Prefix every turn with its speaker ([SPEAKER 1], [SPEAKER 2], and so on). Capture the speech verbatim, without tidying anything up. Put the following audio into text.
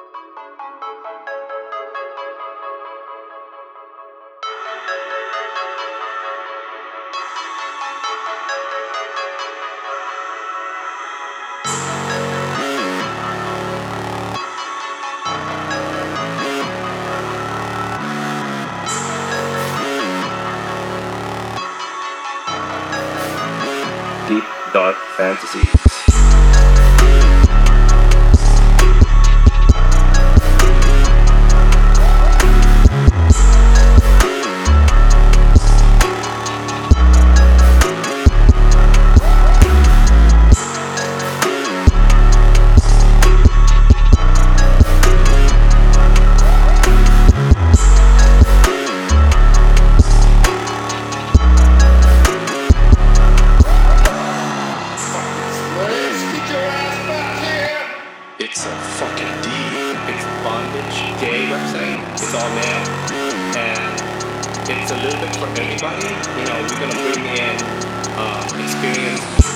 [SPEAKER 1] Deep Dark Fantasies. It's a fucking D. It's bondage, gay website. It's all male. And it's a little bit for everybody. You know, we're gonna bring in uh, experience